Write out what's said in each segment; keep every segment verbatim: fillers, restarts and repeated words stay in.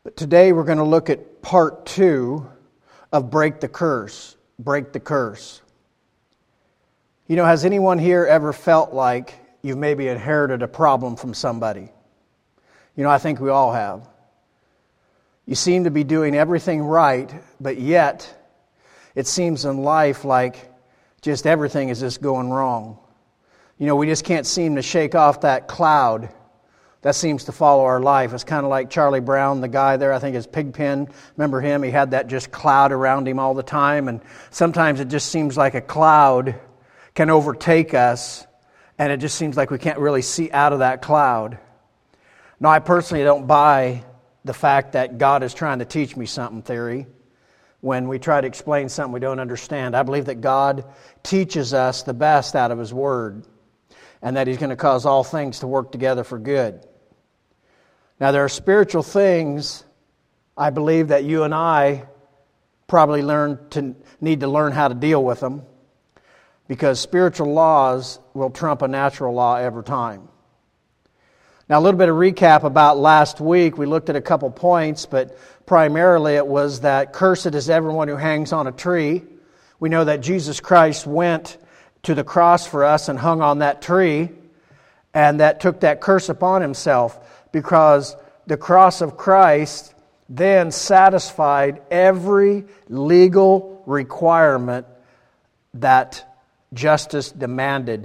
But today we're going to look at part two of Break the Curse. Break the Curse. You know, has anyone here ever felt like you've maybe inherited a problem from somebody? You know, I think we all have. You seem to be doing everything right, but yet it seems in life like just everything is just going wrong. You know, we just can't seem to shake off that cloud that seems to follow our life. It's kind of like Charlie Brown, the guy there, I think is Pigpen. Remember him? He had that just cloud around him all the time. And sometimes it just seems like a cloud can overtake us, and it just seems like we can't really see out of that cloud. Now, I personally don't buy the fact that God is trying to teach me something theory when we try to explain something we don't understand. I believe that God teaches us the best out of His Word, and that He's going to cause all things to work together for good. Now, there are spiritual things I believe that you and I probably learn to need to learn how to deal with them, because spiritual laws will trump a natural law every time. Now, a little bit of recap about last week. We looked at a couple points, but primarily it was that cursed is everyone who hangs on a tree. We know that Jesus Christ went to the cross for us and hung on that tree, and that took that curse upon Himself, because the cross of Christ then satisfied every legal requirement that justice demanded.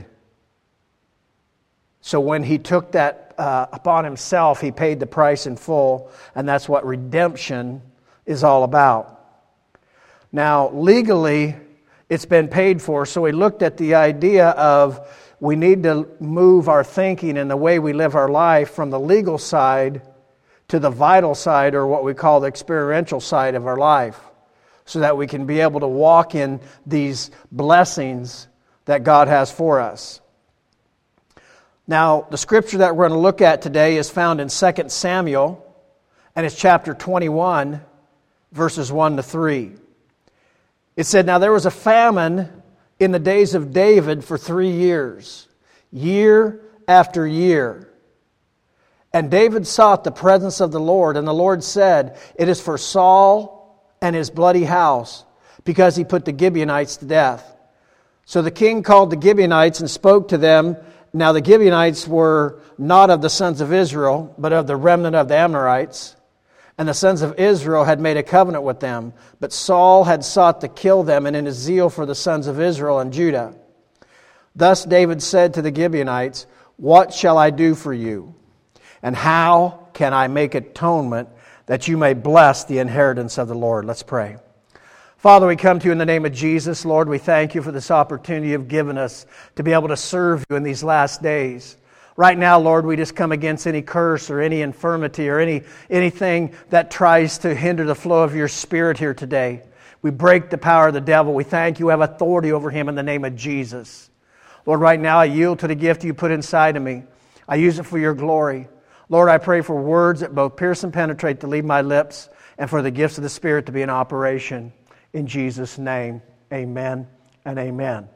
So when He took that uh, upon Himself, He paid the price in full, and that's what redemption is all about. Now, legally, it's been paid for, so we looked at the idea of we need to move our thinking and the way we live our life from the legal side to the vital side, or what we call the experiential side of our life, so that we can be able to walk in these blessings that God has for us. Now, the scripture that we're going to look at today is found in Second Samuel, and it's chapter twenty-one, verses one to three. It said, "Now there was a famine in the days of David for three years, year after year. And David sought the presence of the Lord, and the Lord said, 'It is for Saul and his bloody house, because he put the Gibeonites to death.' So the king called the Gibeonites and spoke to them. Now the Gibeonites were not of the sons of Israel, but of the remnant of the Amorites. And the sons of Israel had made a covenant with them. But Saul had sought to kill them, and in his zeal for the sons of Israel and Judah. Thus David said to the Gibeonites, 'What shall I do for you? And how can I make atonement that you may bless the inheritance of the Lord?'" Let's pray. Father, we come to you in the name of Jesus. Lord, we thank you for this opportunity you've given us to be able to serve you in these last days. Right now, Lord, we just come against any curse or any infirmity or any anything that tries to hinder the flow of your Spirit here today. We break the power of the devil. We thank you have authority over him in the name of Jesus. Lord, right now I yield to the gift you put inside of me. I use it for your glory. Lord, I pray for words that both pierce and penetrate to leave my lips, and for the gifts of the Spirit to be in operation. In Jesus' name, amen and amen.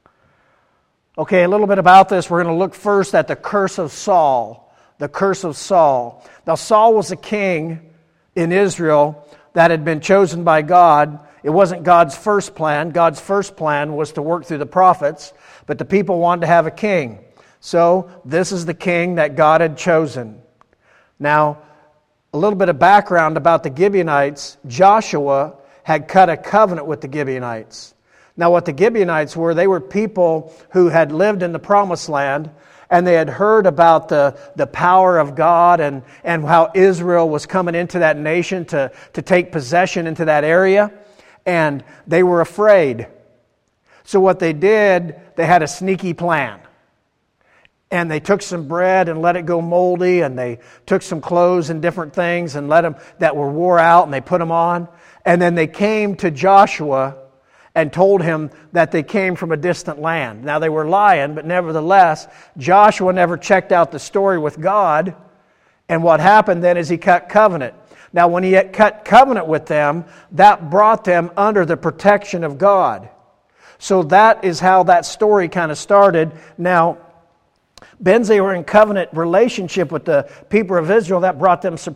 Okay, a little bit about this. We're going to look first at the curse of Saul. The curse of Saul. Now, Saul was a king in Israel that had been chosen by God. It wasn't God's first plan. God's first plan was to work through the prophets, but the people wanted to have a king. So, this is the king that God had chosen. Now, a little bit of background about the Gibeonites. Joshua had cut a covenant with the Gibeonites. Now, what the Gibeonites were, they were people who had lived in the Promised Land, and they had heard about the, the power of God and, and how Israel was coming into that nation to, to take possession into that area, and they were afraid. So what they did, they had a sneaky plan. And they took some bread and let it go moldy, and they took some clothes and different things and let them that were wore out, and they put them on. And then they came to Joshua and told him that they came from a distant land. Now, they were lying, but nevertheless, Joshua never checked out the story with God. And what happened then is he cut covenant. Now, when he had cut covenant with them, that brought them under the protection of God. So that is how that story kind of started. Now, since they were in covenant relationship with the people of Israel, that brought them some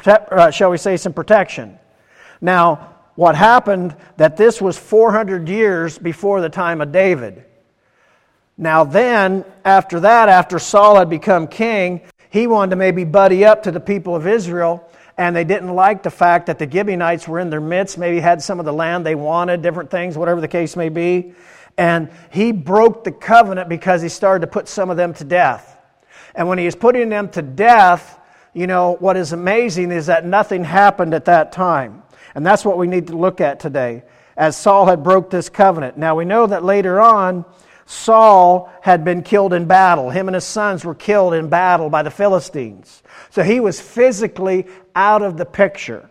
protect, uh, shall we say, some protection. Now, what happened, that this was four hundred years before the time of David. Now then, after that, after Saul had become king, he wanted to maybe buddy up to the people of Israel, and they didn't like the fact that the Gibeonites were in their midst, maybe had some of the land they wanted, different things, whatever the case may be. And he broke the covenant because he started to put some of them to death. And when he is putting them to death, you know, what is amazing is that nothing happened at that time. And that's what we need to look at today, as Saul had broke this covenant. Now we know that later on, Saul had been killed in battle. Him and his sons were killed in battle by the Philistines. So he was physically out of the picture.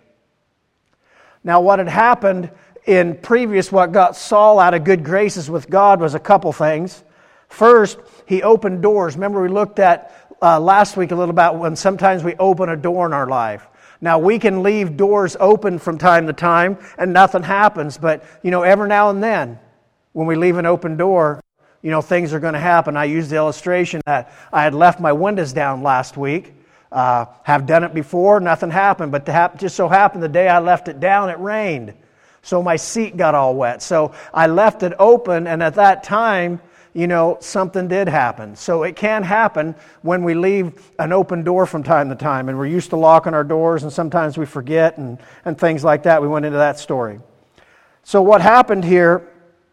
Now what had happened in previous, what got Saul out of good graces with God was a couple things. First, he opened doors. Remember we looked at uh, last week a little about when sometimes we open a door in our life. Now we can leave doors open from time to time and nothing happens. But, you know, every now and then when we leave an open door, you know, things are going to happen. I used the illustration that I had left my windows down last week. Uh, have done it before, nothing happened. But it just so happened the day I left it down, it rained. So my seat got all wet. So I left it open, and at that time, you know, something did happen. So it can happen when we leave an open door from time to time. And we're used to locking our doors, and sometimes we forget and, and things like that. We went into that story. So what happened here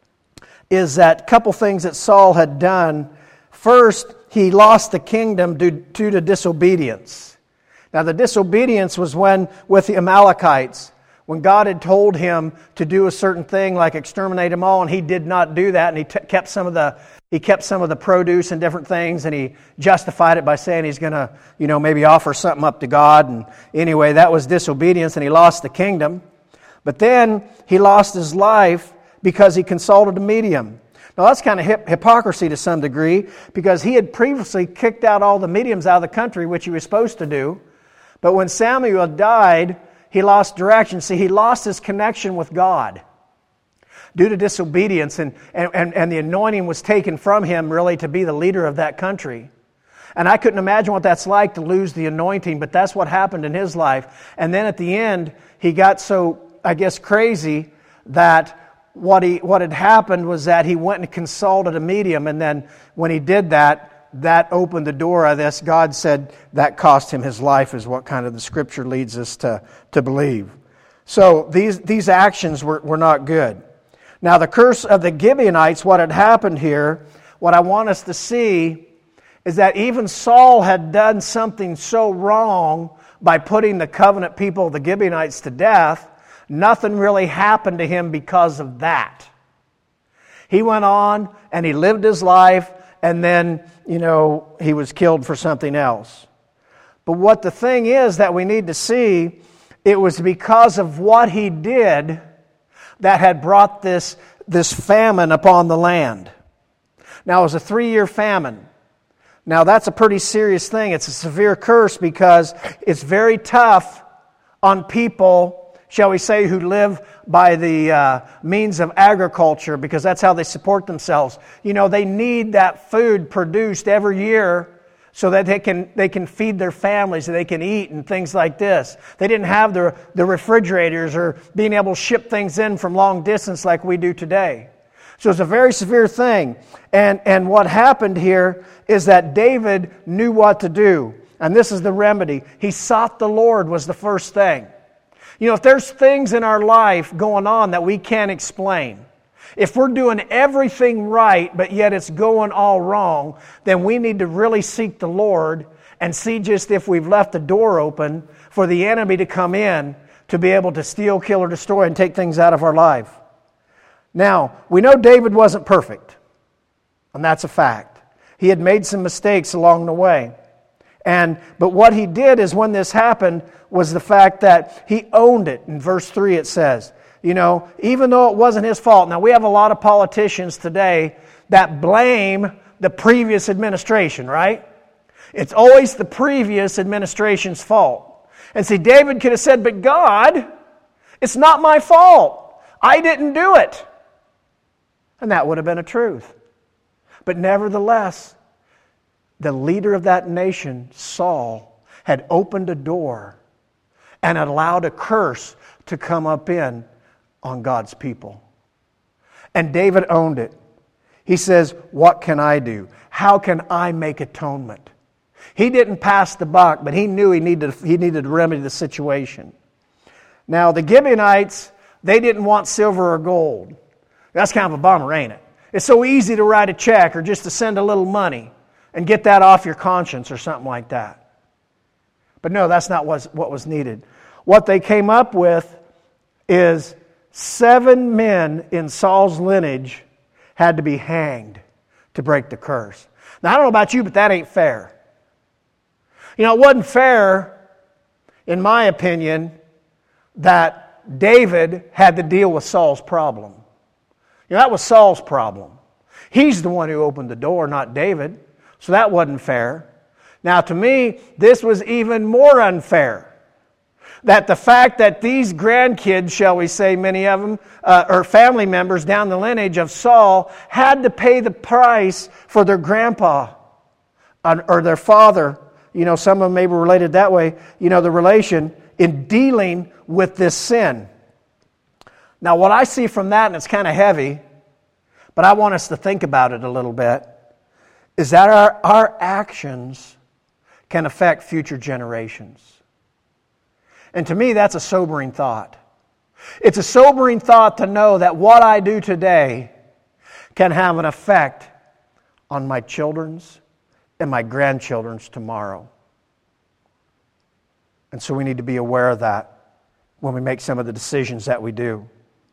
is that couple things that Saul had done. First, he lost the kingdom due, due to disobedience. Now the disobedience was when, with the Amalekites, when God had told him to do a certain thing like exterminate them all, and he did not do that, and he t- kept some of the he kept some of the produce and different things, and he justified it by saying he's going to, you know, maybe offer something up to God. And anyway, that was disobedience, and he lost the kingdom. But then he lost his life because he consulted a medium. Now that's kind of hip- hypocrisy to some degree, because he had previously kicked out all the mediums out of the country, which he was supposed to do. But when Samuel died, he lost direction. See, he lost his connection with God due to disobedience, and, and, and the anointing was taken from him really to be the leader of that country. And I couldn't imagine what that's like to lose the anointing, but that's what happened in his life. And then at the end, he got so, I guess, crazy that what he what had happened was that he went and consulted a medium, and then when he did that, that opened the door. I guess God said that cost him his life, is what kind of the Scripture leads us to, to believe. So these, these actions were, were not good. Now the curse of the Gibeonites, what had happened here, what I want us to see is that even Saul had done something so wrong by putting the covenant people of the Gibeonites to death. Nothing really happened to him because of that. He went on and he lived his life, and then, you know, he was killed for something else. But what the thing is that we need to see, it was because of what he did that had brought this, this famine upon the land. Now, it was a three-year famine. Now, that's a pretty serious thing. It's a severe curse because it's very tough on people, shall we say, who live by the uh, means of agriculture, because that's how they support themselves. You know, they need that food produced every year so that they can they can feed their families, so they can eat and things like this. They didn't have the, the refrigerators or being able to ship things in from long distance like we do today. So it's a very severe thing. And, and what happened here is that David knew what to do. And this is the remedy. He sought the Lord was the first thing. You know, if there's things in our life going on that we can't explain, if we're doing everything right, but yet it's going all wrong, then we need to really seek the Lord and see just if we've left the door open for the enemy to come in to be able to steal, kill, or destroy and take things out of our life. Now, we know David wasn't perfect, and that's a fact. He had made some mistakes along the way. And but what he did is when this happened was the fact that he owned it. In verse three it says, you know, even though it wasn't his fault. Now we have a lot of politicians today that blame the previous administration, right? It's always the previous administration's fault. And see, David could have said, but God, it's not my fault. I didn't do it. And that would have been a truth. But nevertheless, the leader of that nation, Saul, had opened a door. and allowed a curse to come up in on God's people. And David owned it. He says, what can I do? How can I make atonement? He didn't pass the buck, but he knew he needed, he needed to remedy the situation. Now, the Gibeonites, they didn't want silver or gold. That's kind of a bummer, ain't it? It's so easy to write a check or just to send a little money and get that off your conscience or something like that. But no, that's not what was needed. What they came up with is seven men in Saul's lineage had to be hanged to break the curse. Now, I don't know about you, but that ain't fair. You know, it wasn't fair, in my opinion, that David had to deal with Saul's problem. You know, that was Saul's problem. He's the one who opened the door, not David. So that wasn't fair. Now, to me, this was even more unfair. That the fact that these grandkids, shall we say, many of them, uh, or family members down the lineage of Saul, had to pay the price for their grandpa uh, or their father. You know, some of them may be related that way. You know, the relation in dealing with this sin. Now, what I see from that, and it's kind of heavy, but I want us to think about it a little bit, is that our, our actions can affect future generations. And to me, that's a sobering thought. It's a sobering thought to know that what I do today can have an effect on my children's and my grandchildren's tomorrow. And so we need to be aware of that when we make some of the decisions that we do.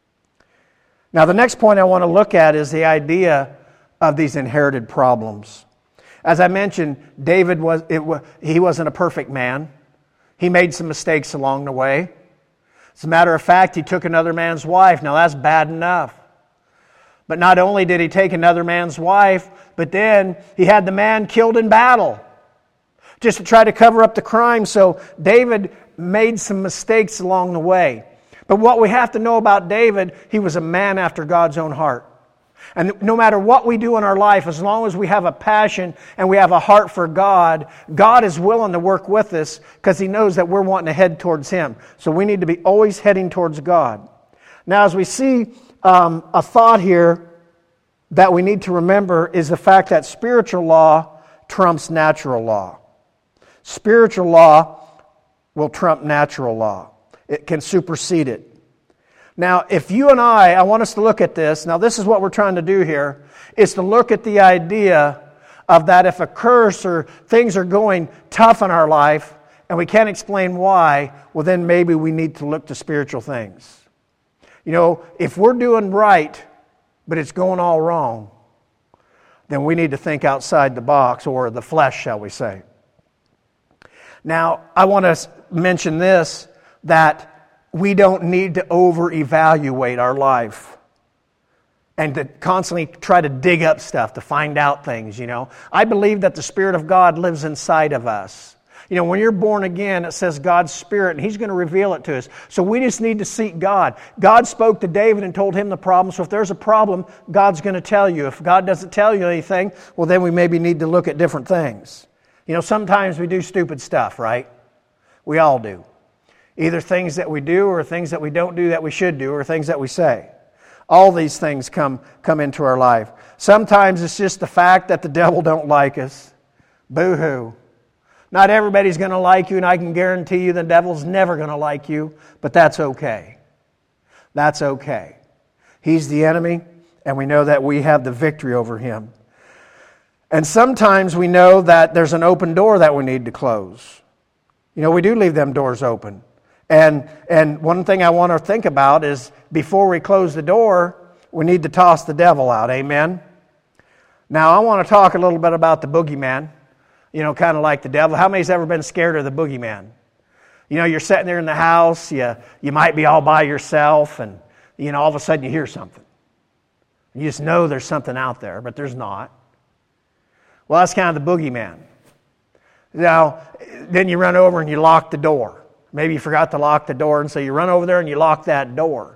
Now, the next point I want to look at is the idea of these inherited problems. As I mentioned, David was it, he wasn't a perfect man. He made some mistakes along the way. As a matter of fact, he took another man's wife. Now, that's bad enough. But not only did he take another man's wife, but then he had the man killed in battle just to try to cover up the crime. So David made some mistakes along the way. But what we have to know about David, he was a man after God's own heart. And no matter what we do in our life, as long as we have a passion and we have a heart for God, God is willing to work with us because He knows that we're wanting to head towards Him. So we need to be always heading towards God. Now, as we see um, a thought here that we need to remember is the fact that spiritual law trumps natural law. Spiritual law will trump natural law. It can supersede it. Now, if you and I, I want us to look at this. Now, this is what we're trying to do here, is to look at the idea of that if a curse or things are going tough in our life and we can't explain why, well, then maybe we need to look to spiritual things. You know, if we're doing right, but it's going all wrong, then we need to think outside the box, or the flesh, shall we say. Now, I want to mention this, that we don't need to over-evaluate our life and to constantly try to dig up stuff to find out things, you know. I believe that the Spirit of God lives inside of us. You know, when you're born again, it says God's Spirit, and He's going to reveal it to us. So we just need to seek God. God spoke to David and told him the problem. So if there's a problem, God's going to tell you. If God doesn't tell you anything, well, then we maybe need to look at different things. You know, sometimes we do stupid stuff, right? We all do. Either things that we do or things that we don't do that we should do or things that we say. All these things come, come into our life. Sometimes it's just the fact that the devil don't like us. Boo-hoo. Not everybody's going to like you, and I can guarantee you the devil's never going to like you, but that's okay. That's okay. He's the enemy, and we know that we have the victory over him. And sometimes we know that there's an open door that we need to close. You know, we do leave them doors open. And and one thing I want to think about is before we close the door, we need to toss the devil out. Amen? Now, I want to talk a little bit about the boogeyman. You know, kind of like the devil. How many's ever been scared of the boogeyman? You know, you're sitting there in the house, you, you might be all by yourself, and, you know, all of a sudden you hear something. You just know there's something out there, but there's not. Well, that's kind of the boogeyman. Now, then you run over and you lock the door. Maybe you forgot to lock the door, and so you run over there and you lock that door.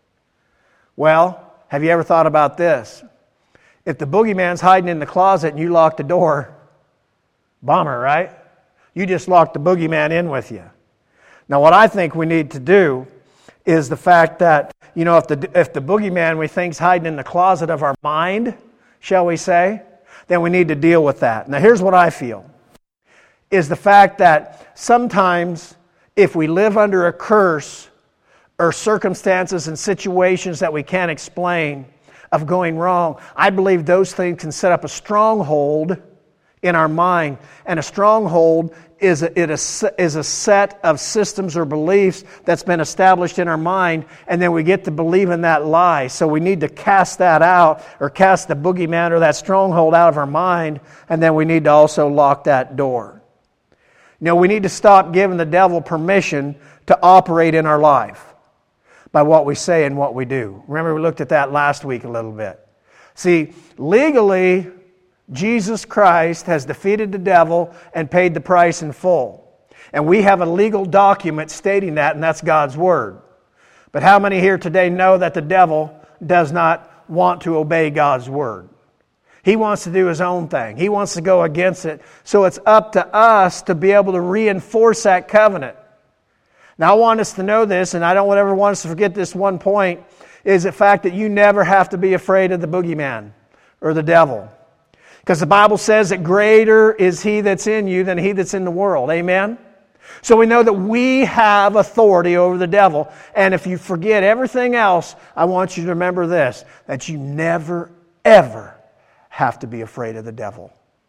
Well, have you ever thought about this? If the boogeyman's hiding in the closet and you lock the door, bummer, right? You just locked the boogeyman in with you. Now, what I think we need to do is the fact that, you know, if the if the boogeyman we think's hiding in the closet of our mind, shall we say, then we need to deal with that. Now, here's what I feel, is the fact that sometimes if we live under a curse or circumstances and situations that we can't explain of going wrong, I believe those things can set up a stronghold in our mind. And a stronghold is a, it a, is a set of systems or beliefs that's been established in our mind, and then we get to believe in that lie. So we need to cast that out, or cast the boogeyman or that stronghold out of our mind, and then we need to also lock that door. You know, we need to stop giving the devil permission to operate in our life by what we say and what we do. Remember, we looked at that last week a little bit. See, legally, Jesus Christ has defeated the devil and paid the price in full. And we have a legal document stating that, and that's God's Word. But how many here today know that the devil does not want to obey God's Word? He wants to do his own thing. He wants to go against it. So it's up to us to be able to reinforce that covenant. Now, I want us to know this, and I don't ever want us to forget this one point, is the fact that you never have to be afraid of the boogeyman or the devil. Because the Bible says that greater is He that's in you than he that's in the world. Amen? So we know that we have authority over the devil. And if you forget everything else, I want you to remember this, that you never, ever have to be afraid of the devil.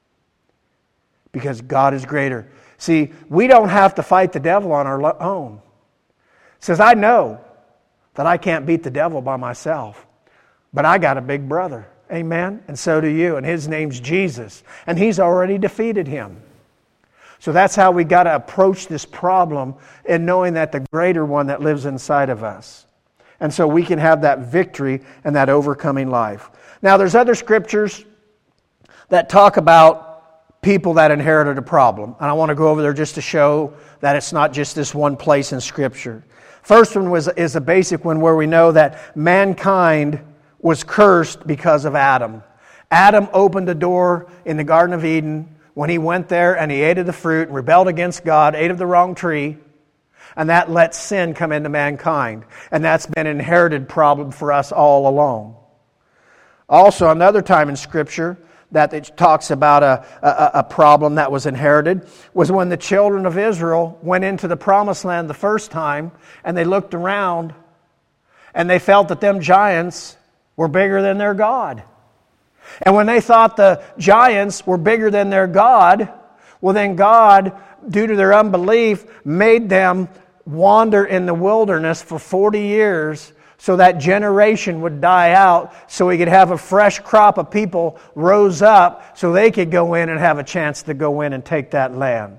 Because God is greater. See, we don't have to fight the devil on our own. It says, I know that I can't beat the devil by myself, but I got a big brother. Amen? And so do you. And his name's Jesus. And he's already defeated him. So that's how we got to approach this problem, in knowing that the greater one that lives inside of us. And so we can have that victory and that overcoming life. Now, there's other scriptures that talk about people that inherited a problem. And I want to go over there just to show that it's not just this one place in Scripture. First one was is a basic one where we know that mankind was cursed because of Adam. Adam opened the door in the Garden of Eden when he went there and he ate of the fruit and rebelled against God, ate of the wrong tree, and that let sin come into mankind. And that's been an inherited problem for us all along. Also, another time in Scripture that it talks about a, a, a problem that was inherited was when the children of Israel went into the Promised Land the first time, and they looked around and they felt that them giants were bigger than their God. And when they thought the giants were bigger than their God, well then God, due to their unbelief, made them wander in the wilderness for forty years so that generation would die out, so he could have a fresh crop of people rose up so they could go in and have a chance to go in and take that land.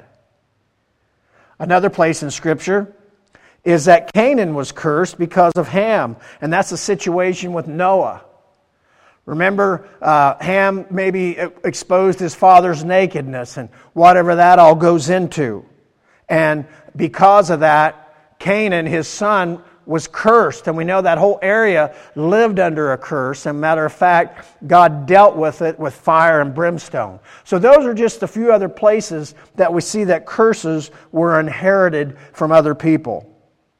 Another place in Scripture is that Canaan was cursed because of Ham, and that's the situation with Noah. Remember, uh, Ham maybe exposed his father's nakedness and whatever that all goes into. And because of that, Canaan, his son, was cursed. And we know that whole area lived under a curse. And matter of fact, God dealt with it with fire and brimstone. So those are just a few other places that we see that curses were inherited from other people.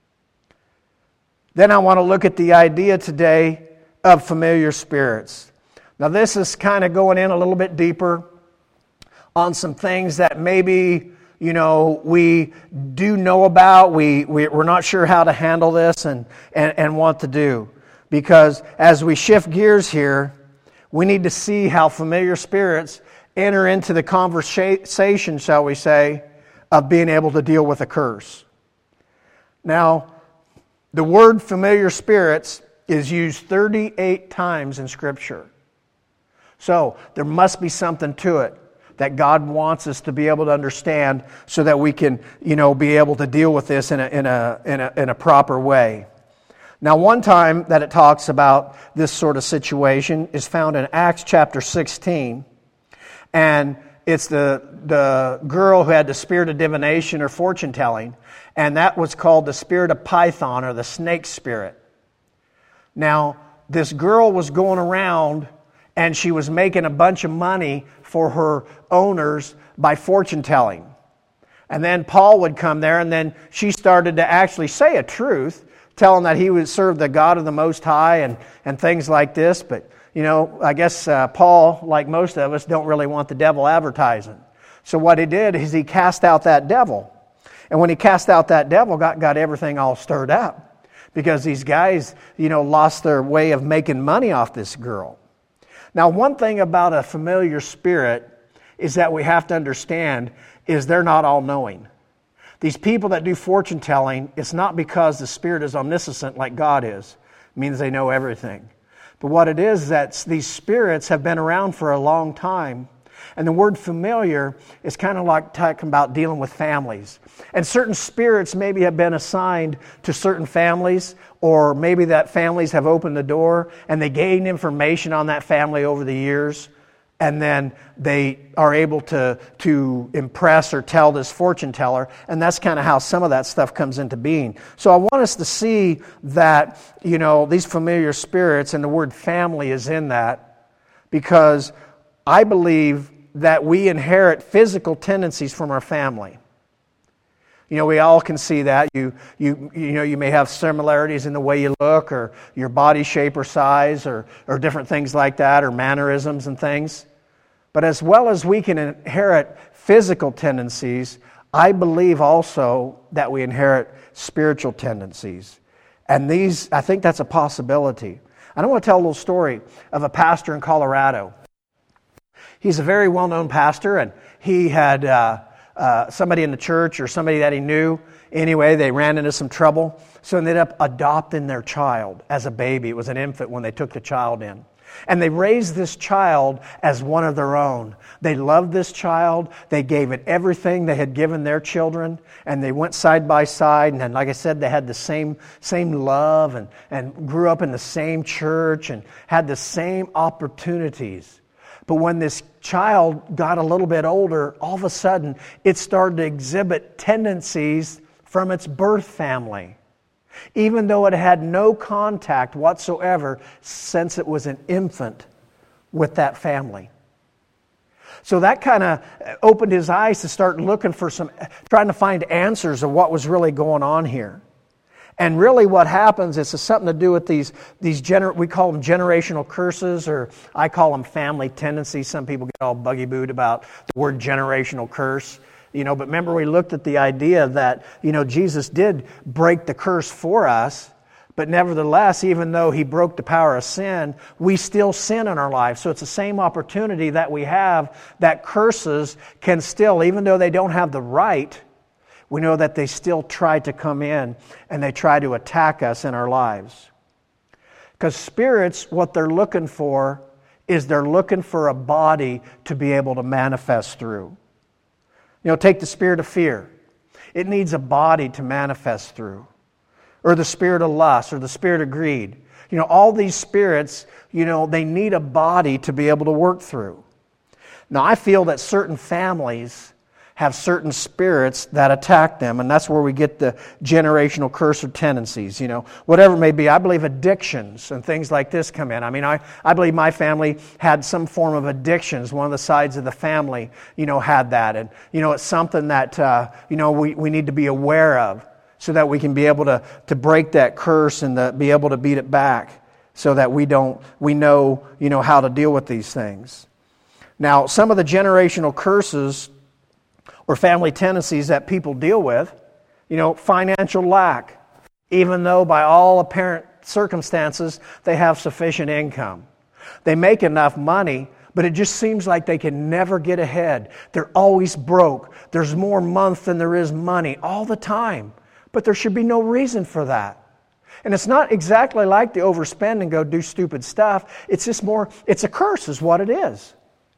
Then I want to look at the idea today of familiar spirits. Now this is kind of going in a little bit deeper on some things that maybe, you know, we do know about. We, we, we're not sure how to handle this and, and, and what to do. Because as we shift gears here, we need to see how familiar spirits enter into the conversation, shall we say, of being able to deal with a curse. Now, the word familiar spirits is used thirty-eight times in Scripture. So, there must be something to it that God wants us to be able to understand so that we can, you know, be able to deal with this in a, in a, in a, in a proper way. Now, one time that it talks about this sort of situation is found in Acts chapter sixteen. And it's the, the girl who had the spirit of divination or fortune telling. And that was called the spirit of Python, or the snake spirit. Now, this girl was going around and she was making a bunch of money for her owners by fortune telling. And then Paul would come there, and then she started to actually say a truth, telling that he would serve the God of the Most High and, and things like this. But, you know, I guess uh, Paul, like most of us, don't really want the devil advertising. So what he did is he cast out that devil. And when he cast out that devil, got, got everything all stirred up. Because these guys, you know, lost their way of making money off this girl. Now, one thing about a familiar spirit is that we have to understand is they're not all-knowing. These people that do fortune telling, it's not because the spirit is omniscient like God is. It means they know everything. But what it is, is that these spirits have been around for a long time. And the word familiar is kind of like talking about dealing with families. And certain spirits maybe have been assigned to certain families, or maybe that families have opened the door and they gain information on that family over the years. And then they are able to, to impress or tell this fortune teller. And that's kind of how some of that stuff comes into being. So I want us to see that, you know, these familiar spirits, and the word family is in that, because I believe that we inherit physical tendencies from our family. You know, we all can see that. You, you, you know, you may have similarities in the way you look, or your body shape or size, or, or different things like that, or mannerisms and things. But as well as we can inherit physical tendencies, I believe also that we inherit spiritual tendencies. And these, I think that's a possibility. I want to tell a little story of a pastor in Colorado. He's a very well-known pastor, and he had uh, uh, somebody in the church or somebody that he knew. Anyway, they ran into some trouble, so they ended up adopting their child as a baby. It was an infant when they took the child in. And they raised this child as one of their own. They loved this child. They gave it everything they had given their children. And they went side by side. And then, like I said, they had the same same love and, and grew up in the same church and had the same opportunities. But when this child got a little bit older, all of a sudden, it started to exhibit tendencies from its birth family, even though it had no contact whatsoever since it was an infant with that family. So that kind of opened his eyes to start looking for some, trying to find answers of what was really going on here. And really what happens is it's something to do with these, these gener- we call them generational curses, or I call them family tendencies. Some people get all buggy-booed about the word generational curse. You know, but remember we looked at the idea that, you know, Jesus did break the curse for us, but nevertheless, even though He broke the power of sin, we still sin in our lives. So it's the same opportunity that we have, that curses can still, even though they don't have the right, we know that they still try to come in and they try to attack us in our lives. Because spirits, what they're looking for is they're looking for a body to be able to manifest through. You know, take the spirit of fear. It needs a body to manifest through. Or the spirit of lust, or the spirit of greed. You know, all these spirits, you know, they need a body to be able to work through. Now, I feel that certain families have certain spirits that attack them, and that's where we get the generational curse or tendencies, you know, whatever it may be. I believe addictions and things like this come in. I mean, I, I believe my family had some form of addictions. One of the sides of the family, you know, had that. And, you know, it's something that, uh, you know, we, we need to be aware of so that we can be able to, to break that curse and to be able to beat it back so that we don't, we know, you know, how to deal with these things. Now, some of the generational curses or family tendencies that people deal with, you know, financial lack, even though by all apparent circumstances they have sufficient income. They make enough money, but it just seems like they can never get ahead. They're always broke. There's more month than there is money all the time. But there should be no reason for that. And it's not exactly like the overspend and go do stupid stuff. It's just more, it's a curse is what it is.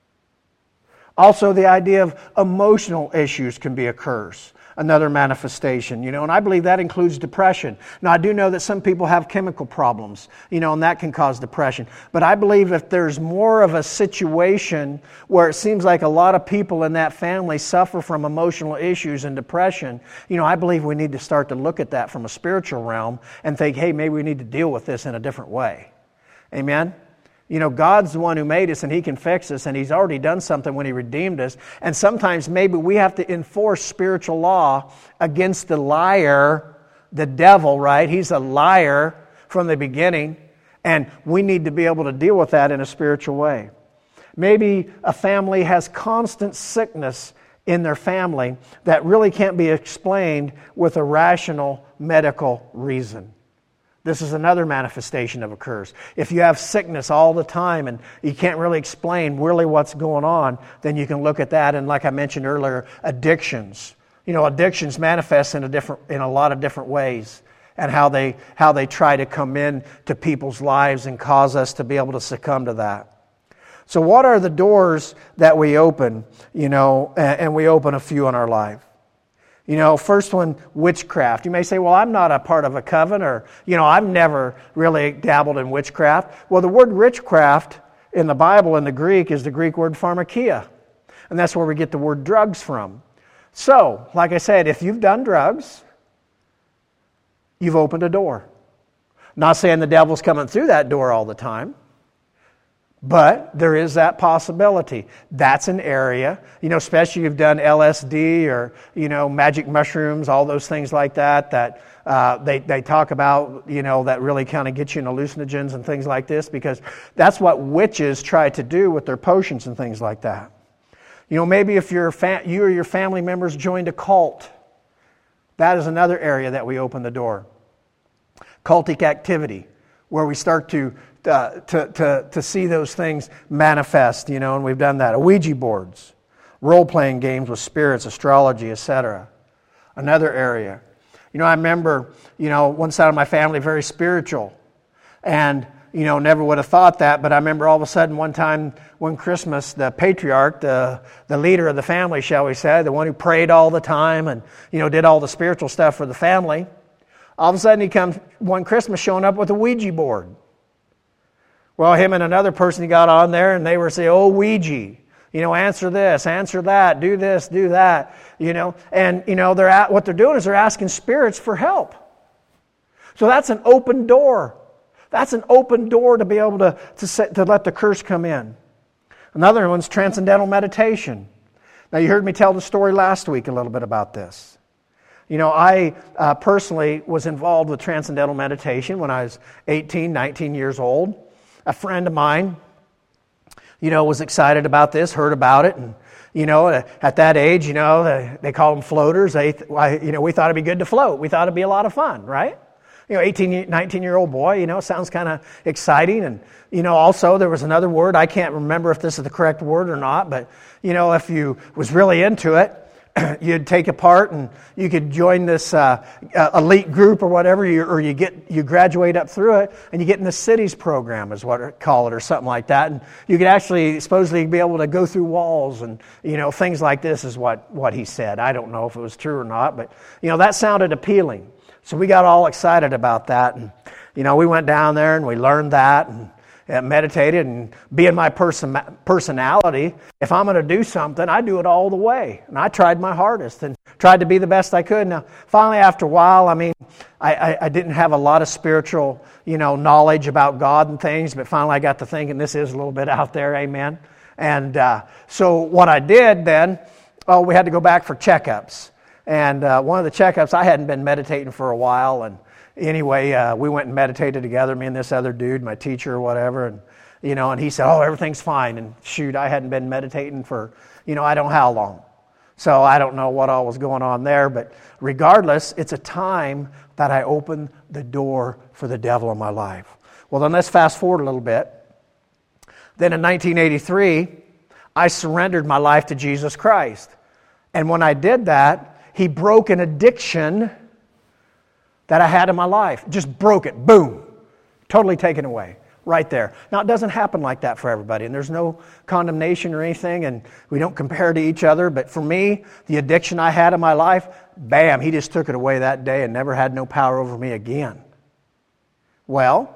Also, the idea of emotional issues can be a curse, another manifestation, you know, and I believe that includes depression. Now, I do know that some people have chemical problems, you know, and that can cause depression. But I believe if there's more of a situation where it seems like a lot of people in that family suffer from emotional issues and depression, you know, I believe we need to start to look at that from a spiritual realm and think, hey, maybe we need to deal with this in a different way. Amen? You know, God's the one who made us, and He can fix us, and He's already done something when He redeemed us. And sometimes maybe we have to enforce spiritual law against the liar, the devil, right? He's a liar from the beginning, and we need to be able to deal with that in a spiritual way. Maybe a family has constant sickness in their family that really can't be explained with a rational medical reason. This is another manifestation of a curse. If you have sickness all the time and you can't really explain really what's going on, then you can look at that. And like I mentioned earlier, addictions. You know, addictions manifest in a different, in a lot of different ways, and how they how they try to come in to people's lives and cause us to be able to succumb to that. So, what are the doors that we open? You know, and we open a few in our life. You know, first one, witchcraft. You may say, well, I'm not a part of a coven, or, you know, I've never really dabbled in witchcraft. Well, the word witchcraft in the Bible, in the Greek, is the Greek word pharmakia. And that's where we get the word drugs from. So, like I said, if you've done drugs, you've opened a door. Not saying the devil's coming through that door all the time, but there is that possibility. That's an area, you know, especially if you've done L S D or, you know, magic mushrooms, all those things like that, that uh, they, they talk about, you know, that really kind of get you in hallucinogens and things like this, because that's what witches try to do with their potions and things like that. You know, maybe if your fa- you or your family members joined a cult, that is another area that we open the door. Cultic activity, where we start to Uh, to, to, to see those things manifest, you know, and we've done that. Ouija boards, role-playing games with spirits, astrology, et cetera. Another area. You know, I remember, you know, one side of my family very spiritual, and, you know, never would have thought that, but I remember all of a sudden one time, one Christmas, the patriarch, the, the leader of the family, shall we say, the one who prayed all the time and, you know, did all the spiritual stuff for the family, all of a sudden he comes one Christmas showing up with a Ouija board. Well, him and another person he got on there, and they were saying, oh, Ouija, you know, answer this, answer that, do this, do that, you know. And, you know, they're at, what they're doing is they're asking spirits for help. So that's an open door. That's an open door to be able to, to, set, to let the curse come in. Another one's transcendental meditation. Now, you heard me tell the story last week a little bit about this. You know, I uh, personally was involved with transcendental meditation when I was eighteen, nineteen years old. A friend of mine, you know, was excited about this, heard about it, and, you know, at that age, you know, they, they call them floaters. They, you know, we thought it'd be good to float. We thought it'd be a lot of fun, right? You know, eighteen, nineteen-year-old boy, you know, sounds kind of exciting. And, you know, also there was another word. I can't remember if this is the correct word or not, but, you know, if you was really into it, you'd take a part and you could join this uh, elite group or whatever, you, or you get you graduate up through it, and you get in the cities program, is what I call it, or something like that. And you could actually supposedly be able to go through walls and, you know, things like this is what, what he said. I don't know if it was true or not, but, you know, that sounded appealing. So we got all excited about that, and, you know, we went down there and we learned that and meditated, and being my person, personality, if I'm going to do something, I do it all the way. And I tried my hardest and tried to be the best I could. Now, finally, after a while, I mean, I, I, I didn't have a lot of spiritual, you know, knowledge about God and things, but finally I got to thinking this is a little bit out there, amen. And uh, so what I did then, oh, we had to go back for checkups. And uh, one of the checkups, I hadn't been meditating for a while, and anyway, uh, we went and meditated together, me and this other dude, my teacher or whatever, and, you know, and he said, oh, everything's fine. And shoot, I hadn't been meditating for, you know, I don't know how long. So I don't know what all was going on there, but regardless, it's a time that I opened the door for the devil in my life. Well, then let's fast forward a little bit. Then in nineteen eighty-three, I surrendered my life to Jesus Christ. And when I did that, He broke an addiction that I had in my life. Just broke it. Boom. Totally taken away. Right there. Now, it doesn't happen like that for everybody, and there's no condemnation or anything, and we don't compare to each other, but for me, the addiction I had in my life, bam, He just took it away that day and never had no power over me again. Well,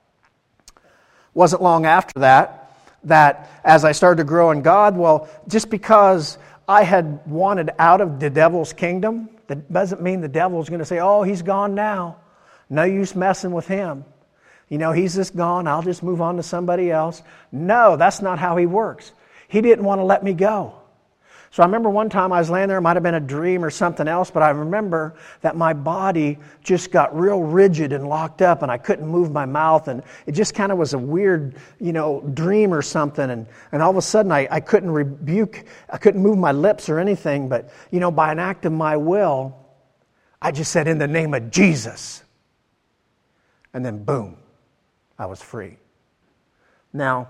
wasn't long after that, that as I started to grow in God, well, just because I had wanted out of the devil's kingdom, that doesn't mean the devil's going to say, oh, he's gone now. No use messing with him. You know, he's just gone. I'll just move on to somebody else. No, that's not how he works. He didn't want to let me go. So I remember one time I was laying there, it might have been a dream or something else, but I remember that my body just got real rigid and locked up, and I couldn't move my mouth, and it just kind of was a weird, you know, dream or something, and, and all of a sudden I, I couldn't rebuke, I couldn't move my lips or anything, but, you know, by an act of my will, I just said, in the name of Jesus. And then boom, I was free. Now,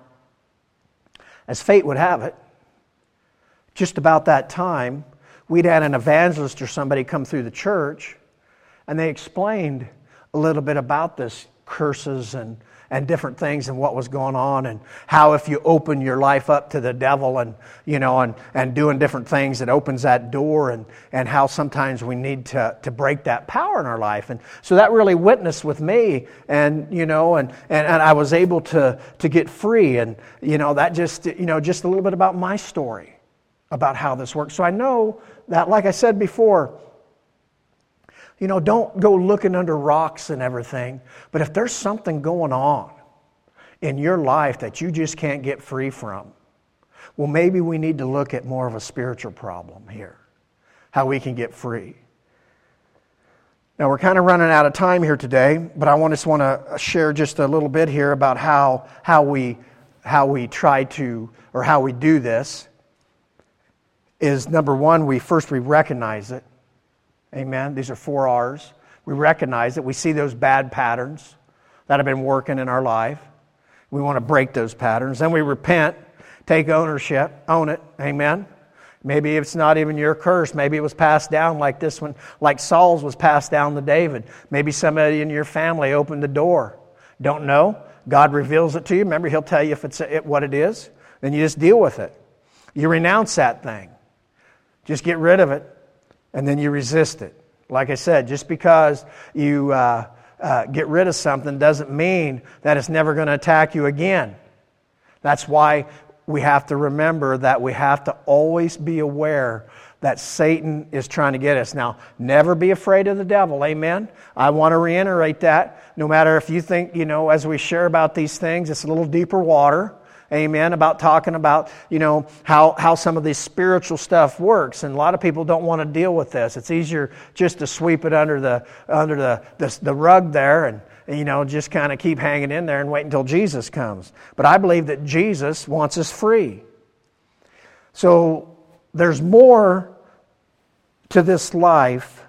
as fate would have it, just about that time, we'd had an evangelist or somebody come through the church, and they explained a little bit about this curses and, and different things and what was going on, and how if you open your life up to the devil and, you know, and, and doing different things, it opens that door, and, and how sometimes we need to, to break that power in our life. And so that really witnessed with me, and, you know, and, and, and I was able to, to get free. And, you know, that just, you know, just a little bit about my story about how this works. So I know that, like I said before, you know, don't go looking under rocks and everything. But if there's something going on in your life that you just can't get free from, well, maybe we need to look at more of a spiritual problem here, how we can get free. Now, we're kind of running out of time here today, but I want just want to share just a little bit here about how how we how we try to, or how we do this. Is number one, we first we recognize it. Amen. These are four R's. We recognize it. We see those bad patterns that have been working in our life. We want to break those patterns. Then we repent, take ownership, own it. Amen. Maybe it's not even your curse. Maybe it was passed down like this one, like Saul's was passed down to David. Maybe somebody in your family opened the door. Don't know. God reveals it to you. Remember, He'll tell you if it's what it is. Then you just deal with it. You renounce that thing. Just get rid of it, and then you resist it. Like I said, just because you uh, uh, get rid of something doesn't mean that it's never going to attack you again. That's why we have to remember that we have to always be aware that Satan is trying to get us. Now, never be afraid of the devil, amen? I want to reiterate that. No matter if you think, you know, as we share about these things, it's a little deeper water. Amen, about talking about, you know, how, how some of this spiritual stuff works. And a lot of people don't want to deal with this. It's easier just to sweep it under the under the, the, the rug there and, you know, just kind of keep hanging in there and wait until Jesus comes. But I believe that Jesus wants us free. So there's more to this life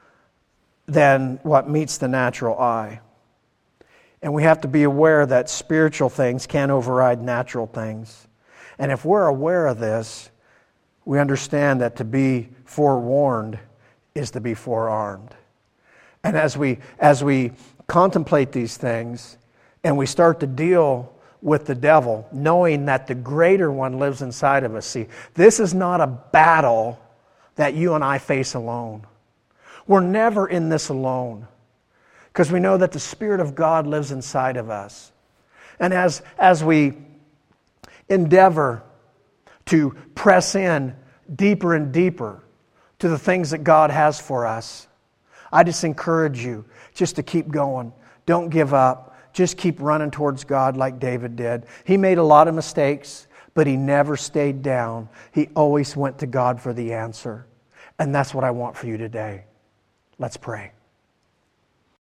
than what meets the natural eye. And we have to be aware that spiritual things can override natural things. And if we're aware of this, we understand that to be forewarned is to be forearmed. And as we as we contemplate these things and we start to deal with the devil, knowing that the greater one lives inside of us. See, this is not a battle that you and I face alone. We're never in this alone. Because we know that the Spirit of God lives inside of us. And as, as we endeavor to press in deeper and deeper to the things that God has for us, I just encourage you just to keep going. Don't give up. Just keep running towards God like David did. He made a lot of mistakes, but he never stayed down. He always went to God for the answer. And that's what I want for you today. Let's pray.